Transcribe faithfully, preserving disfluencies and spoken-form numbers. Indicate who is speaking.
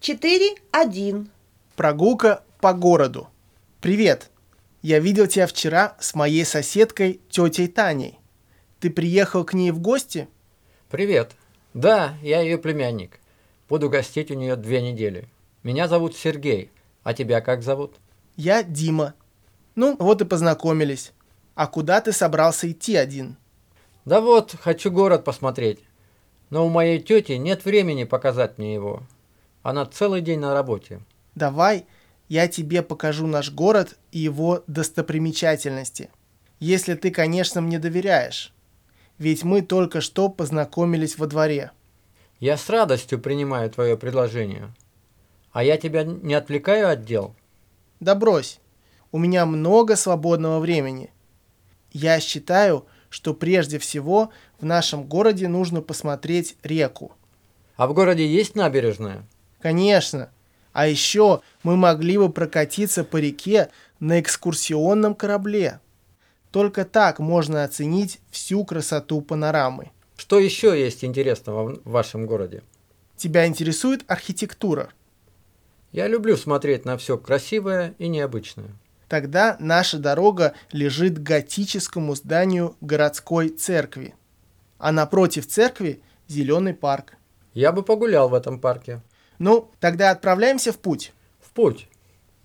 Speaker 1: четыре один.
Speaker 2: Прогулка по городу. Привет. Я видел тебя вчера с моей соседкой, тетей Таней. Ты приехал к ней в гости?
Speaker 3: Привет. Да, я ее племянник. Буду гостить у нее две недели. Меня зовут Сергей. А тебя как зовут?
Speaker 2: Я Дима. Ну, вот и познакомились. А куда ты собрался идти один?
Speaker 3: Да вот, хочу город посмотреть. Но у моей тети нет времени показать мне его. Она целый день на работе.
Speaker 2: Давай я тебе покажу наш город и его достопримечательности. Если ты, конечно, мне доверяешь. Ведь мы только что познакомились во дворе.
Speaker 3: Я с радостью принимаю твое предложение. А я тебя не отвлекаю от дел?
Speaker 2: Да брось. У меня много свободного времени. Я считаю, что прежде всего в нашем городе нужно посмотреть реку.
Speaker 3: А в городе есть набережная?
Speaker 2: Конечно. А еще мы могли бы прокатиться по реке на экскурсионном корабле. Только так можно оценить всю красоту панорамы.
Speaker 3: Что еще есть интересного в вашем городе?
Speaker 2: Тебя интересует архитектура?
Speaker 3: Я люблю смотреть на все красивое и необычное.
Speaker 2: Тогда наша дорога лежит к готическому зданию городской церкви. А напротив церкви зеленый парк.
Speaker 3: Я бы погулял в этом парке.
Speaker 2: Ну, тогда отправляемся в путь.
Speaker 3: В путь.